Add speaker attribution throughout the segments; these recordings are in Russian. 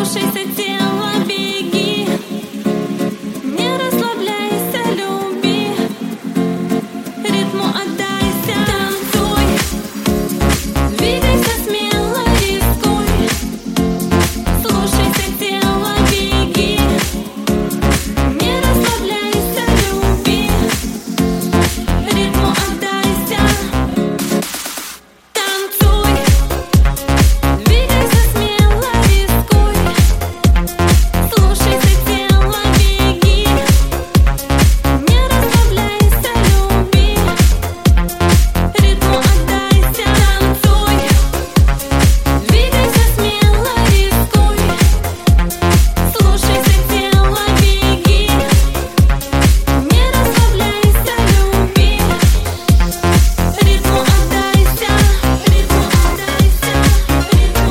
Speaker 1: Слушайся тела, беги, не расслабляйся, люби, ритму отдайся, танцуй, двигайся смело, рискуй. Слушайся тела, беги, не расслабляйся, люби, ритму отдайся, танцуй, двигайся смело, рискуй. Слушайся тела, беги, не расслабляйся, люби, ритму отдайся, танцуй, двигайся смело, рискуй. Слушайся тела, беги, не расслабляйся, люби, ритму отдайся, ритму отдайся, ритму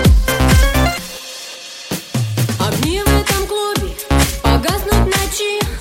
Speaker 1: отдайся. Огни в этом клубе погаснут в ночи.